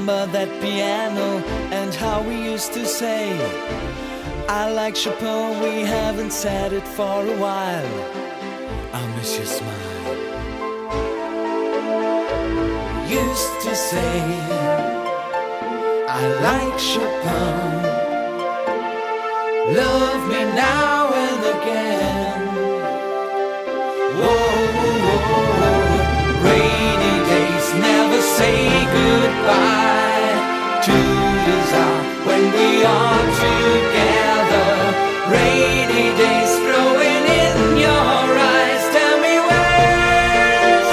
remember that piano and how we used to say, I like Chopin, we haven't said it for a while. I'll miss your smile. Used to say, I like Chopin, love me now and again. Whoa, whoa, whoa. Rainy days never say goodbye. Tutors are when we are together. Rainy days growing in your eyes. Tell me where's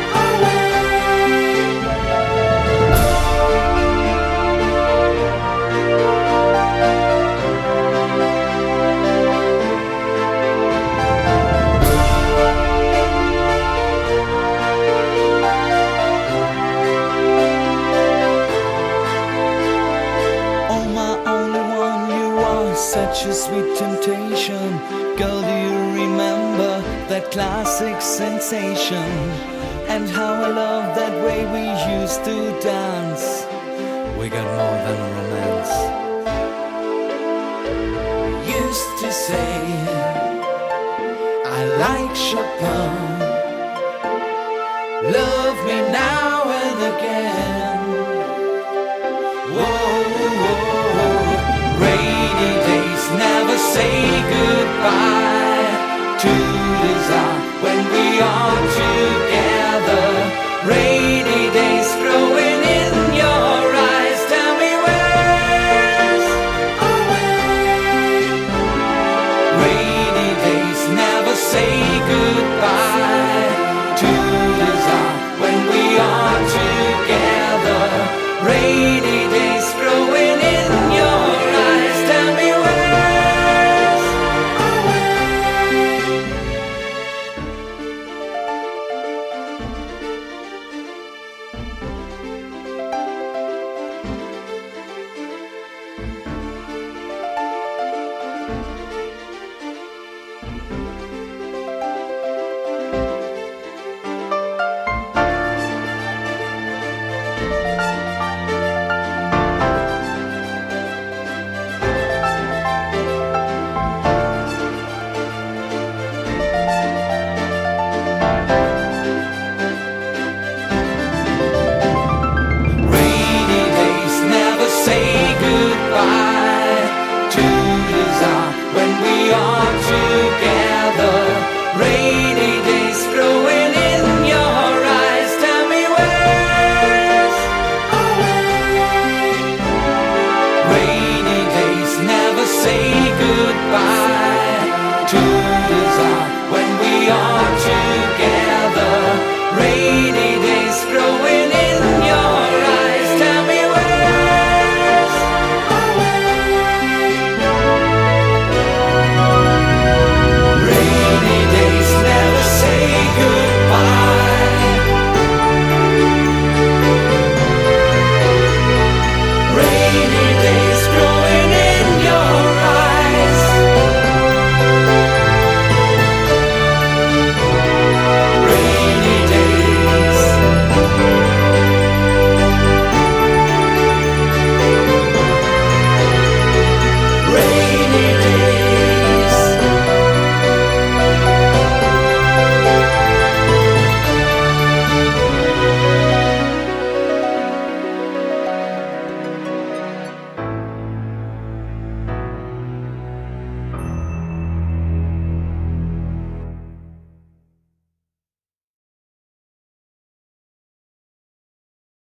such a sweet temptation. Girl, do you remember that classic sensation? And how I love that way we used to dance. We got more than a romance. Used to say, I like Chopin, love me now and again. Whoa, whoa. Rainy days never say goodbye. Tutors are when we are together. Rainy days growing in your eyes. Tell me where's rainy days never say goodbye. Tutors are when we are together. Rainy days growing in your eyes. Tell me where's say goodbye. Tutors are when we are